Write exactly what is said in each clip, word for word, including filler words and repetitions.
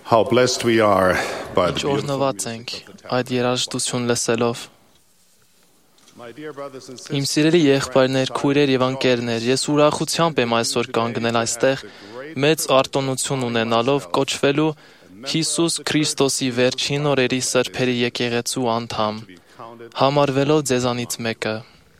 How blessed we are by the Ինչ beautiful օրհնված music ենք of the այդ երաժշտություն լսելով։ My dear brothers and Իմ sisters, սիրելի եղբայրներ, քույրեր եւ ընկերներ, ես ուրախությամբ եմ այսօր կանգնել այստեղ, մեծ արտոնություն ունենալով կոչվելու Հիսուս Քրիստոսի վերջին օրերի սրբերի եկեղեցու անդամ, համարվելով ձեզանից մեկը։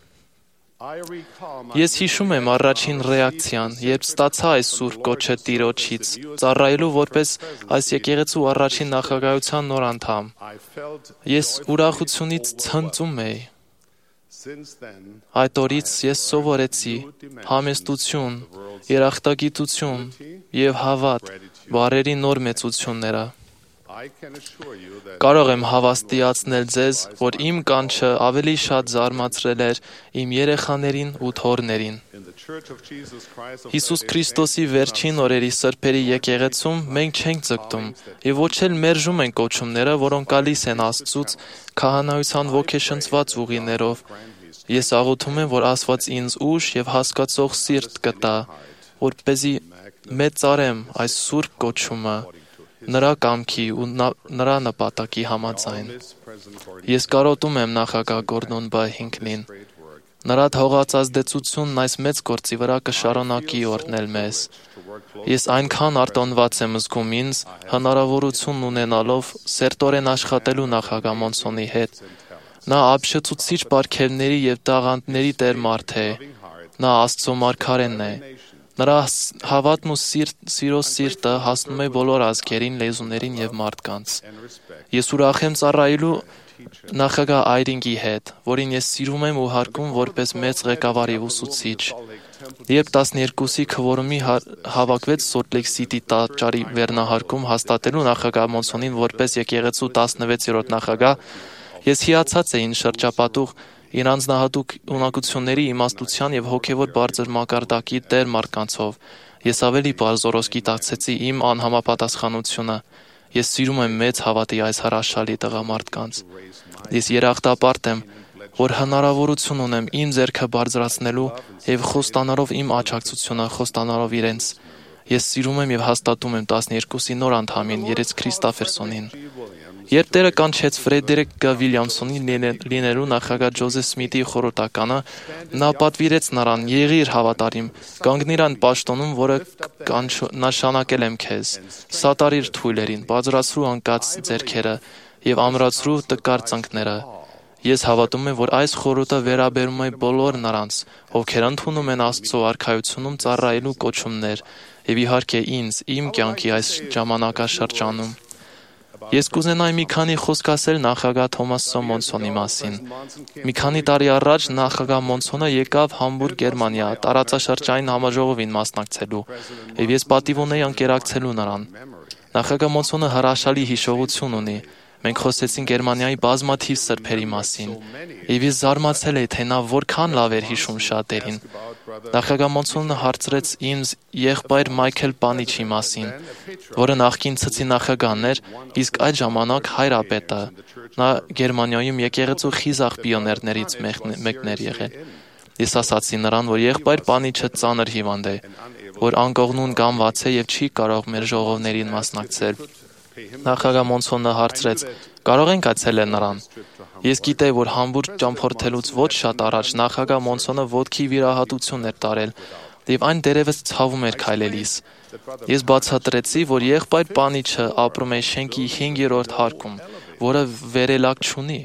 I recall my Ես հիշում եմ առաջին ռեակցիան, երբ ստացա այս սուրբ կոչը Տիրոջից, ծառայելու որպես այս եկեղեցու առաջին նախագահության նոր անդամ։ I felt Ես ուրախությունից ցնծում էի։ since then Այդ օրից ես սովորեցի համեստություն, երախտագիտություն եւ հավատ բառերի նոր մեծությունները։ I can assure you that Կարող եմ հավաստիացնել ձեզ, որ իմ կանչը ավելի շատ զարմացրել էր իմ երեխաներին ու թոռներին։ in the Church of Jesus Christ of Հիսուս Latter-day Քրիստոսի վերջին օրերի սրբերի եկեղեցում մենք չենք ձգտում եւ ոչ էլ մերժում ենք կոչումները, որոնք գալիս են Աստծուց քահանայության ոգեշնչված ուղիներով։ Ես աղոթում եմ, որ Աստված ինձ ուժ եւ հասկացող սիրտ կտա, որպեսզի մեծարեմ այս սուրբ կոչումը նրա կամքի ու նրա նպատակի համաձայն։ Ես կարոտում եմ նախագահ Գորդոն B. Հինքլին։ Նրա թողած ազդեցությունն այս մեծ գործի վրա կշարունակի օրհնել մեզ։ Ես այնքան արտոնված եմ զգում ինձ, հնարավորություն ունենալով սերտորեն աշխատելու նախագահ Մոնսոնի հետ։ Նա ապշեցուցիչ պարգևների եւ տաղանդների տեր մարդ է։ Նա Աստծո մարգարեն է։ Նրա հավատն ու սիրտ, սիրո սիրտը հասնում է բոլոր ազգերին, լեզուներին եւ մարդկանց։ Ես ուրախ եմ ծառայելու նախագահ Այրինգի հետ, որին ես սիրում եմ ու հարգում որպես մեծ ղեկավար եւ ուսուցիչ։ Երբ տասներկուսի քվորումի հավաքվեց Սոլտ Լեյք Սիթի տաճարի վերնահարկում հաստատելու նախագահ Մոնսոնին որպես եկեղեցու տասնվեցերորդ նախագահ, ես հիացած էի շրջապատող իր անձնահատուկ ունակությունների, իմաստության եւ հոգեվոր բարձր մակարդակի տեր մարդկանցով։ Ես ավելի բարձրորոշ գիտակցեցի իմ անհամապատասխանությունը։ Ես սիրում եմ մեծ հավատի այս հրաշալի տղամարդկանց։ Ես երախտապարտ եմ, որ հնարավորություն ունեմ իմ ձեռքը բարձրացնելու եւ խոստանալով իմ աջակցությունը, խոստանալով իրենց։ Ես սիրում եմ եւ հաստատում եմ տասներկուսի նոր անդամին Երեց Քրիստոֆերսոնին։ Երբ Տերը կանչեց Ֆրեդերիկ Գ. Վիլյամսոնի լինելու նախագահ Ջոզեֆ Սմիթի խորհրդականը, նա պատվիրեց նրան. «Եղիր հավատարիմ, կանգնիր այն պաշտոնում, որը նշանակել եմ քեզ, սատարիր թույլերին, բարձրացրու անկած ձեռքերը եւ ամրացրու տկար ծնկները»։ Ես հավատում եմ, որ այս խորհուրդը վերաբերում է բոլոր նրանց, ովքեր ընդունում են Աստծո արքայությունում ծառայելու կոչումներ, եւ իհարկե ինձ, իմ կյանքի այս ժամանակաշրջանում։ Ես կուզենայի մի քանի խոսք ասել նախագահ Թոմաս Մոնսոնի մասին։ Մի քանի տարի առաջ նախագահ Մոնսոնը եկավ Համբուրգ, Գերմանիա, տարածաշրջանային համաժողովին մասնակցելու, եւ ես պատիվ ունեի ընկերակցելու նրան։ Նախագահ Մոնսոնը հրաշալի հիշողություն ունի։ Մենք խոսեցինք Գերմանիայի բազմաթիվ սրբերի մասին, եւ ես զարմացել էի, թե նա որքան լավ էր հիշում շատերին։ Նախագահ Մոնսոնը հարցրեց ինձ եղբայր Մայքլ Պանիչի մասին, որը նախկին ցցի նախագահն էր, իսկ այդ ժամանակ հայրապետը։ Նա Գերմանիայում եկեղեցու խիզախ պիոներներից մեկն էր եղել։ Ես ասացի նրան, որ եղբայր Պանիչը ծանր հիվանդ է, որ անկողնուն գամված է եւ չի կարող մեր ժողովներին մասնակցել։ Նախագահ Մոնսոնը հարցրեց. «Կարող ենք այցելել նրան»։ Ես գիտեի, որ Համբուրգ ճամփորդելուց ոչ շատ առաջ նախագահ Մոնսոնը ոտքի վիրահատություն էր տարել, եւ այն դերևս ցավում էր քայլելիս։ Ես բացատրեցի, որ եղբայր Պանիչը ապրում է շենքի հինգերորդ հարկում, որը վերելակ չունի։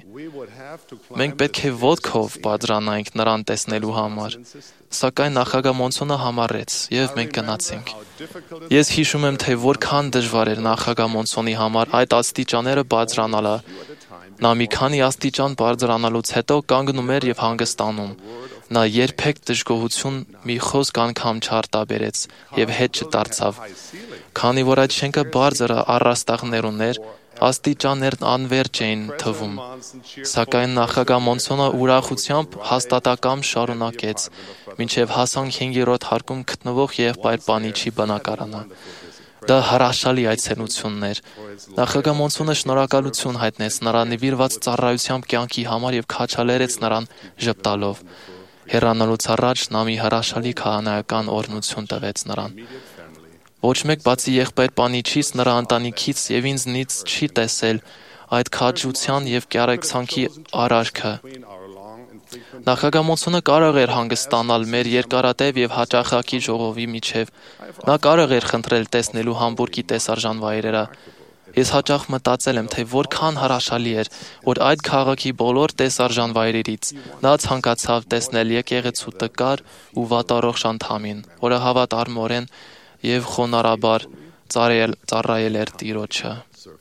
Մենք պետք է ոտքով բարձրանայինք նրան տեսնելու համար։ Սակայն նախագահ Մոնսոնը համառեց, եւ մենք գնացինք։ Ես հիշում եմ, թե որքան դժվար էր նախագահ Մոնսոնի համար այդ աստիճանները բարձրանալը։ Նա մի քանի աստիճան բարձրանալուց հետո կանգնում էր եւ հանգստանում։ Նա երբեք դժգոհություն մի խոսք անգամ չարտաբերեց եւ հետ չդարձավ։ Քանի որ այդ շենքը բարձր առաստաղներ ուներ, աստիճաններն անվերջ էին թվում։ Սակայն նախագահ Մոնսոնը ուրախությամբ հաստատակամ շարունակեց, մինչև հասանք հինգերորդ հարկում գտնվող եղբայր Պանիչի բնակարանը։ Դա հրաշալի այցելությունն էր։ Նախագահ Մոնսոնը շնորհակալություն հայտնեց նրա նվիրված ծառայությամբ կյանքի համար եւ քաչալերեց նրան ժպտալով։ Հեռանալուց առաջ նա մի հրաշալի քահանայական օրհնություն տվեց նրան։ Ոչ մեկ բացի եղբայր պանիչից, նրա ընտանիքից եւ ինձնից չի տեսել այդ քաջության եւ կյարեքսանքի արարքը։ Նախագամությունը կարող էր հանգստանալ մեր երկարատև եւ հաճախակի ժողովի միջև։ Նա կարող էր խնդրել տեսնելու Համբուրգի տեսարժան վայրերը։ Ես հաճախ մտածել եմ, թե որքան հրաշալի էր, որ այդ քաղաքի բոլոր տեսարժան վայրերից նա ցանկացավ տեսնել եկեղեցու տկար ու վատառողջ անդամին, որը հավատարմորեն եւ խոնարհաբար ծառայել էր Տիրոջը։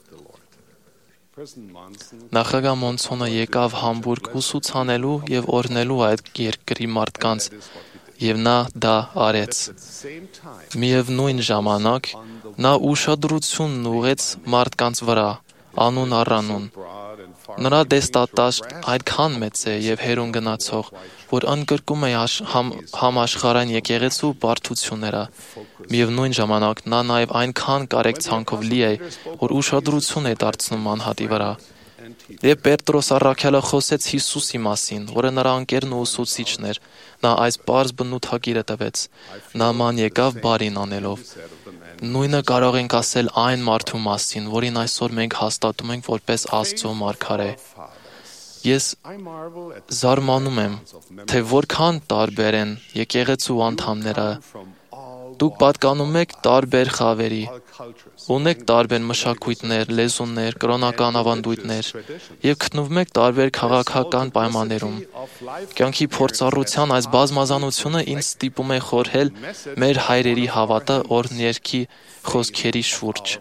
Նախագահ Մոնսոնը եկավ Համբուրգ ուսուցանելու եւ օրհնելու այդ երկրի մարդկանց, եւ նա դա արեց։ Միևնույն ժամանակ նա ուշադրությունն ուղղեց մարդկանց վրա, անուն առանուն։ Նրա դեստատաշտ այդքան մեծ է եւ հերուն գնացող, որ ընդգրկում է համ, համաշխարհային եկեղեցու բարդությունները։ Միևնույն ժամանակ նա նաեւ այնքան կարեկցանքով լի է, որ ուշադրություն է դարձնում անհատի վրա։ Եվ Պետրոս առաքյալը խոսեց Հիսուսի մասին, որը նրա ընկերն ու ուսուցիչն էր, նա այս պարզ բնութագիրը տվեց. Նաման եկավ բարին անելով։ Նույնը կարող ենք ասել այն մարդու մասին, որին այսօր մենք հաստատում ենք որպես Աստծո մարգարե։ Ես զարմանում եմ, թե որքան տարբեր են եկեղեցու անդամները։ Դուք պատկանում եք տարբեր խավերի, ունեք տարբեր մշակույթներ, լեզուներ, կրոնական ավանդույթներ եւ գտնվում եք տարբեր քաղաքական պայմաններում։ Կյանքի փորձառության այս բազմազանությունը ինձ ստիպում է խորհել մեր հայրերի հավատը օրհներքի խոսքերի շուրջ։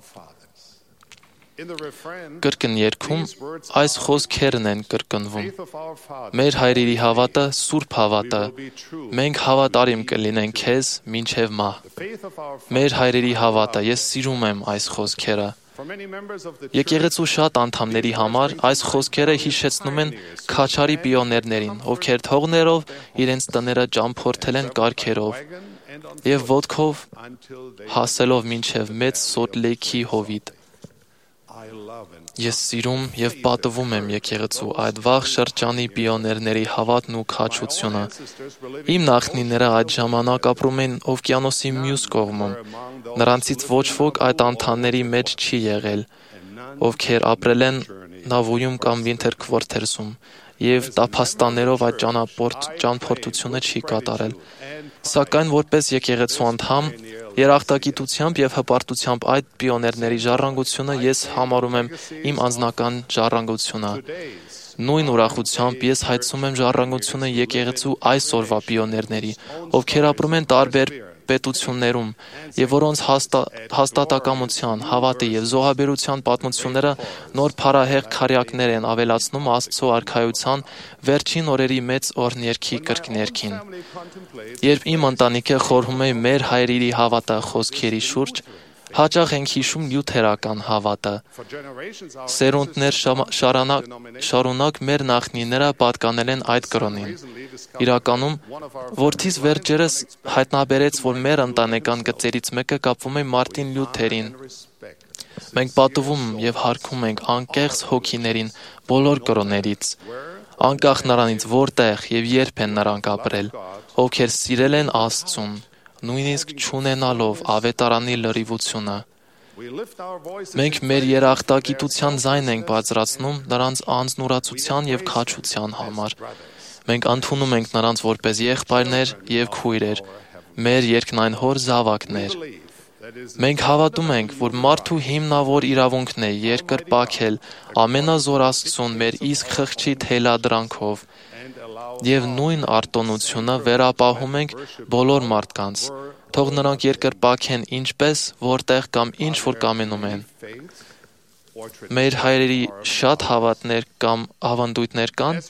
Կրկն երգում այս խոսքերն են կրկնվում։ Մեր հայրերի հավատը սուրբ հավատը, մենք հավատարիմ կլինենք քեզ մինչև մահ։ Մեր հայրերի հավատը, ես սիրում եմ այս խոսքերը։ Եկեղեցու շատ անդամների համար այս խոսքերը հիշեցնում են քաչարի պիոներներին, ովքեր թողներով իրենց տները ճամփորդել են կառքերով եւ ոտքով հասելով մինչև մեծ Սոլտ Լեյքի հովիտ։ Ես սիրում եւ պատվում եմ եկեղեցու այդ վաղ շրջանի պիոներների հավատն ու քաջությունը։ Իմ նախնիները այդ ժամանակ ապրում են օվկիանոսի մյուս կողմում։ Նրանցից ոչ ոք այդ անդամների մեջ չի եղել, ովքեր ապրել են Նավոյում կամ Վինթերքվորթերսում եւ տափաստաններով այդ ճանապարհորդությունը չի կատարել։ Սակայն որպես եկեղեցու անդամ երախտագիտությամբ եւ հպարտությամբ այդ պիոներների ժառանգությունը ես համարում եմ իմ անձնական ժառանգությունը։ Նույն ուրախությամբ ես հայցում եմ ժառանգությունը եկեղեցու այսօրվա պիոներների, ովքեր ապրում են տարբեր պետություններում եւ որոնց հաստա, հաստատակամության, հավատի եւ զոհաբերության պատմությունները նոր փառահեղ քարյակներ են ավելացնում Աստծո արքայության վերջին օրերի մեծ օրհներքի կրկներքին։ Երբ իմ ընտանիքը խորհում է մեր հայրերի հավատը խոսքերի շուրջ, հաճախ ենք հիշում լյութերական հավատը։ Սերունդներ շարունակ, շարունակ մեր նախնիները պատկանել են այդ կրոնին։ Իրականում, որդիս վերջերս հայտնաբերեց, որ մեր ընտանեկան գծերից մեկը կապվում է Մարտին Լյութերին։ Մենք պատվում եւ հարգում ենք անկեղծ հոգիներին բոլոր կրոններից, անկախ նրանից որտեղ եւ երբ են նրանք ապրել, ովքեր սիրել են Աստծուն, նույնիսկ չունենալով ավետարանի լրիվությունը։ Մենք մեր երախտագիտության ձայն ենք բարձրացնում նրանց անձնուրացության եւ քաջության համար։ Մենք ընդունում ենք նրանց որպես եղբայրներ եւ քույրեր, մեր երկնային հոր զավակներ։ Մենք հավատում ենք, որ մարդու հիմնավոր իրավունքն է երկրպագել ամենազոր Աստծուն մեր իսկ խղճի թելադրանքով եւ նույն արտոնությունը վերապահում ենք բոլոր մարդկանց։ Թող նրանք երկրպագեն ինչպես, որտեղ կամ ինչ որ կամենում են։ Մեր հայրերի շատ հավատներ կամ ավանդույթներ կան։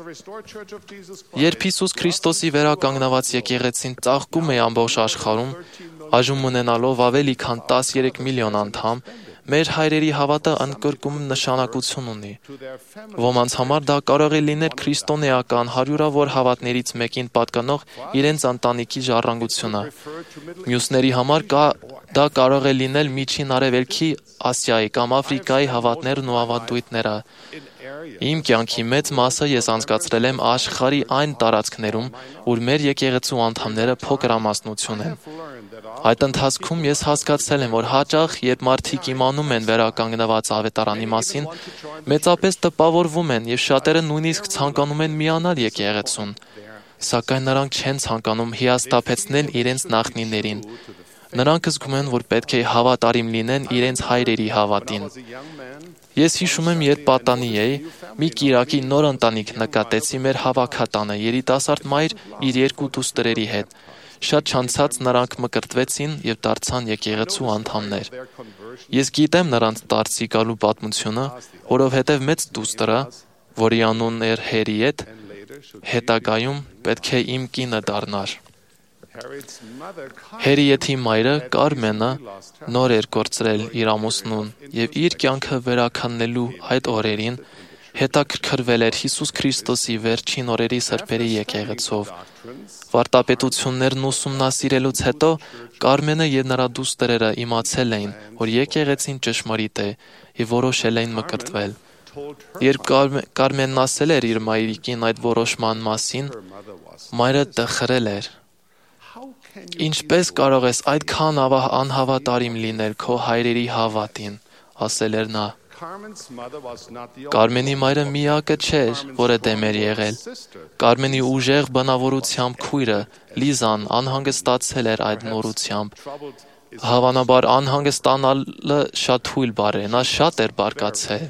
Երբ Հիսուս Քրիստոսի վերականգնված եկեղեցին ծաղկում է ամբողջ աշխարհում, այժմ ունենալով ավելի քան տասներեք միլիոն անդամ, մեր հայրերի հավատը ընդգրկում նշանակություն ունի։ Ոմանց համար դա կարող է լինել քրիստոնեական հարյուրավոր հավատներից մեկին պատկանող իրենց ընտանիքի ժառանգությունը։ Մյուսների համար կա, դա կարող է լինել Միջին Արևելքի, Ասիայի կամ Աֆրիկայի հավատներն ու ավանդույթները։ Իմ կյանքի մեծ մասը ես անցկացրել եմ աշխարհի այն տարածքներում, ուր մեր եկեղեցու անդամները փոքրամասնություն են։ Այդ ընթացքում ես հասկացել եմ, որ հաճախ, երբ մարդիկ իմանում են վերականգնված ավետարանի մասին, մեծապես տպավորվում են եւ շատերը նույնիսկ ցանկանում են միանալ եկեղեցուն, սակայն նրանք չեն ցանկանում հիասթափեցնել իրենց նախնիներին։ Նրանք զգում են, որ պետք է հավատարիմ լինեն իրենց հայրերի հավատին։ Ես հիշում եմ, երբ պատանի էի, մի կիրակի նոր ընտանիք նկատեցի մեր հավաքատանը, երիտասարդ մայր իր երկու դուստրերի հետ։ Շատ չանցած նրանք մկրտվեցին եւ դարձան եկեղեցու անդամներ։ Ես գիտեմ նրանց դարձի գալու պատմությունը, որովհետեւ մեծ դուստրը, որի անունն էր Հերիետ, հետագայում պետք է իմ կինը դառնար։ Հերիեթի մայրը Կարմենը նոր էր կորցրել իր ամուսնուն եւ իր կյանքը վերաքննելու այդ օրերին հետաքրքրվել էր Հիսուս Քրիստոսի վերջին օրերի սրբերի եկեղեցով։ Վարտապետություններն ուսումնասիրելուց հետո Կարմենը եւ նրա դուստրերը իմացել էին, որ եկեղեցին ճշմարիտ է եւ որոշել էին մկրտվել։ Երբ Կարմենն ասել էր իր մայրիկին այդ որոշման մասին, մայրը տխրել էր։ Ինչպես կարող ես այդքան անհավատարիմ լինել քո հայրերի հավատին, ասել էր նա։ Կարմենի մայրը միակը չէր, որը դեմ էր եղել։ Կարմենի ուժեղ բնավորությամբ քույրը Լիզան անհանգստացել էր այդ նորությամբ։ Հավանաբար անհանգստանալը շատ թույլ բառ է, նա շատ էր բարկացել։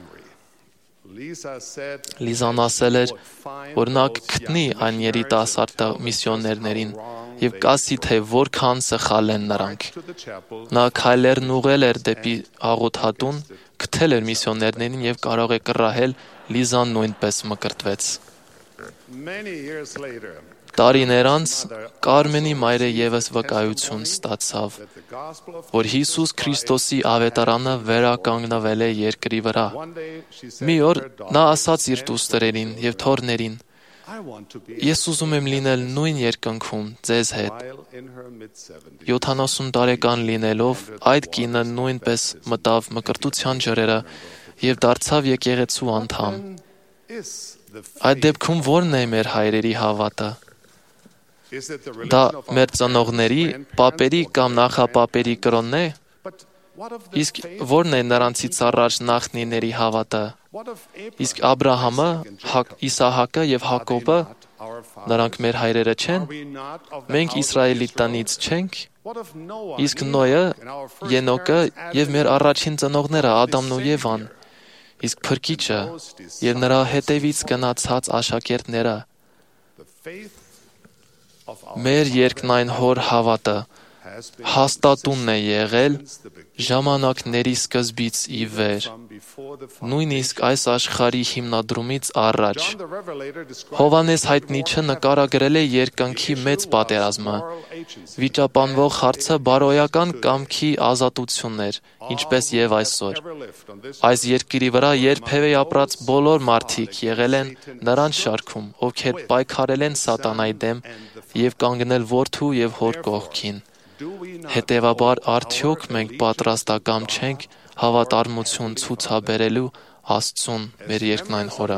Լիզան ասել էր, որ նա կգտնի այն երիտասարդ միսիոներներին եւ կասի, թե որքան սխալ են նրանք։ Նա քայլերն ուղղել էր դեպի աղոթատուն, գտել էր միսիոներներին եւ կարող է կռահել, Լիզան նույնպես մկրտվեց։ Տարիներ անց Կարմենի մայրը եւս վկայություն ստացավ, որ Հիսուս Քրիստոսի ավետարանը վերականգնվել է երկրի վրա։ Մի օր նա ասաց իր դուստրերին եւ թոռներին. Ես ուզում եմ լինել նույն երկնքում ձեզ հետ։ յոթանասուն տարեկան լինելով այդ կինը նույնպես մտավ մկրտության ջրերը եւ դարձավ եկեղեցու անդամ։ Այդ դեպքում ո՞րն է մեր հայրերի հավատը։ Դա մեր ծնողների, պապերի կամ նախապապերի կրոնն է։ Իսկ ո՞րն է նրանցից առաջ նախնիների հավատը։ Իսկ Աբրահամը, Իսահակը եւ Հակոբը, նրանք մեր հայրերը չեն։ Մենք Իսրայելի տնից չենք։ Իսկ Նոյը, Ենոկը եւ մեր առաջին ծնողները Ադամն ու Եվան։ Իսկ Փրկիչը եւ նրա հետևից գնացած աշակերտները։ Մեր երկնային հոր հավատը հաստատունն է եղել ժամանակների սկզբից ի վեր, նույնիսկ այս աշխարհի հիմնադրումից առաջ։ Հովհաննես հայտնիչը նկարագրել է երկնքի մեծ պատերազմը։ Վիճապանվող հարցը բարոյական կամքի ազատությունն էր, ինչպես եւ այսօր։ Այս երկրի վրա երբևէ ապրած բոլոր մարդիկ եղել են նրանց շարքում, ովքեր պայքարել են սատանայի դեմ եւ կանգնել որդու եւ հոր կողքին։ Հետևաբար արդյոք մենք պատրաստակամ չենք հավատարմություն ցուցաբերելու Աստծուն մեր երկնային Հորը։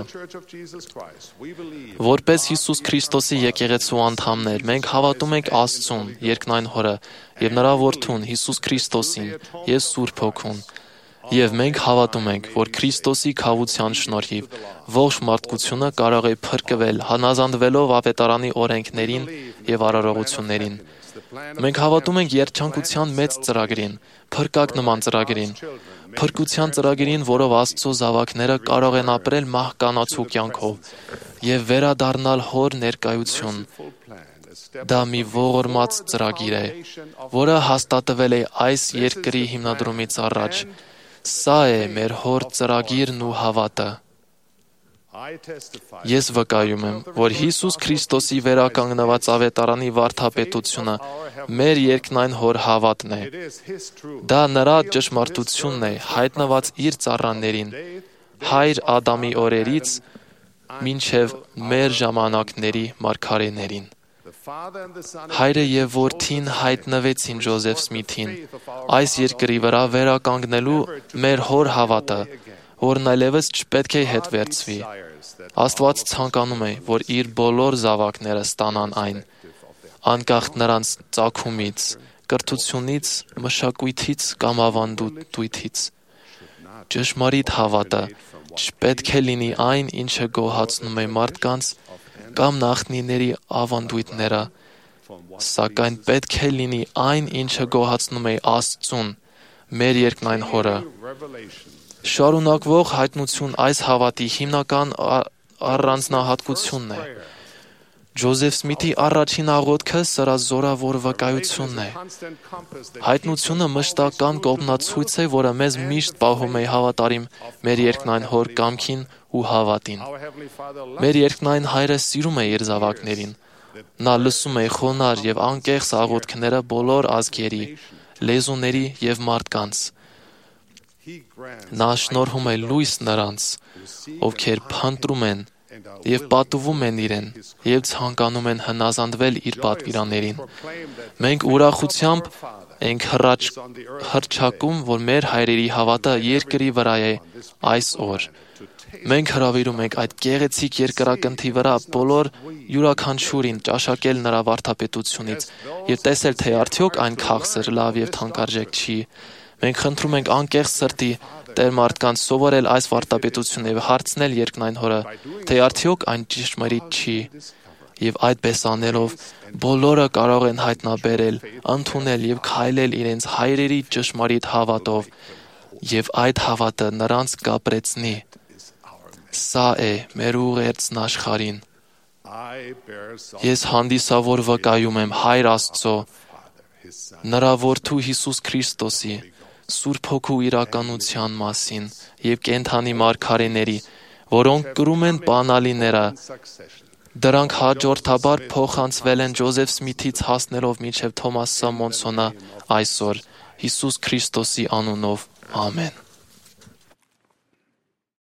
Որպես Հիսուս Քրիստոսի եկեղեցու անդամներ, մենք հավատում ենք Աստծուն, երկնային Հորը եւ նրա որդուն Հիսուս Քրիստոսին եւ Սուրբ Հոգուն։ Եվ մենք հավատում ենք, որ Քրիստոսի քավության շնորհիվ ողջ մարդկությունը կարող է փրկվել, հանազանդվելով ավետարանի օրենքներին եւ արարողություններին։ Մենք հավատում ենք երջանկության մեծ ծրագրին, փրկակ նման ծրագրին, փրկության ծրագրին, որով Աստծո զավակները կարող են ապրել մահկանացու կյանքով եւ վերադառնալ Հոր ներկայություն։ Դա մի ողորմած ծրագիր է, որը հաստատվել է այս երկրի հիմնադրումից առաջ։ Սա է մեր Հոր ծրագիրն ու հավատը։ Ես վկայում եմ, որ Հիսուս Քրիստոսի վերականգնված ավետարանի վարդապետությունը մեր երկնային Հոր հավատն է։ Դա նրա ճշմարտությունն է, հայտնված իր ծառաներին, հայր Ադամի օրերից մինչև մեր ժամանակների մարգարեներին։ Հայրը եւ որդին հայտնվեցին Ջոզեֆ Սմիթին, այս երկրի վրա վերականգնելու մեր Հոր հավատը, որն այլևս չպետք է հետ վերցվի։ Աստված ցանկանում է, որ իր բոլոր զավակները ստանան այն, անկախ նրանց ծագումից կրթությունից, մշակույթից կամ ավանդույթից։ Ճշմարիտ հավատը չպետք է լինի այն, ինչը գոհացնում է մարդկանց կամ նախնիների ավանդույթները, սակայն պետք է լինի այն, ինչը գոհացնում է Աստծուն, մեր երկնային Հորը։ Շարունակվող հայտնություն այս հավատի հիմնական առանձնահատկությունն է։ Ջոզեֆ Սմիթի առաջին աղոթքը սրա զորավոր վկայությունն է։ Հայտնությունը մշտական կողմնացույց է, որը մեզ միշտ պահում է հավատարիմ մեր երկնային Հոր կամքին ու հավատին։ Մեր երկնային Հայրը սիրում է իր զավակներին։ Նա լսում է խոնարհ եւ անկեղծ աղոթքները բոլոր ազգերի, լեզուների եւ մարդկանց։ Նա շնորհում է լույս նրանց, ովքեր փնտրում են եւ պատուվում են իրեն եւ ցանկանում են հնազանդվել իր պատվիրաններին։ Մենք ուրախությամբ ենք հռչակում, որ մեր հայրերի հավատը երկրի վրա է այս օր։ Մենք հրավիրում ենք այդ գեղեցիկ երկրակնթի վրա բոլոր յուրաքանչյուրին ճաշակել նրա վարդապետությունից եւ տեսել, թե արդյոք այն քաղցր, լավ եւ թանկարժեք չի։ Մենք խնդրում ենք անկեղծ սրտի Տեր մարդկանց սովորել այս վարդապետությունը եւ հարցնել երկնային Հորը, թե արդյոք այն ճշմարիտ չի։ Եվ այդպես անելով բոլորը կարող են հայտնաբերել, ընդունել եւ քայլել իրենց հայրերի ճշմարիտ հավատով, եւ այդ հավատը նրանց կապրեցնի։ Սա է մեր ուղերձն աշխարհին։ Ես հանդիսավոր վկայում եմ Հայր Աստծո, նրա Որդու Հիսուս Քրիստոսի, Սուրբ Հոգու իրականության մասին եւ կենդանի մարգարեների, որոնք կրում են բանալիները, դրանք հաջորդաբար փոխանցվել են Ջոզեֆ Սմիթից հասնելով մինչև Թոմաս Սամոնսոնը այսօր, Հիսուս Քրիստոսի անունով, ամեն։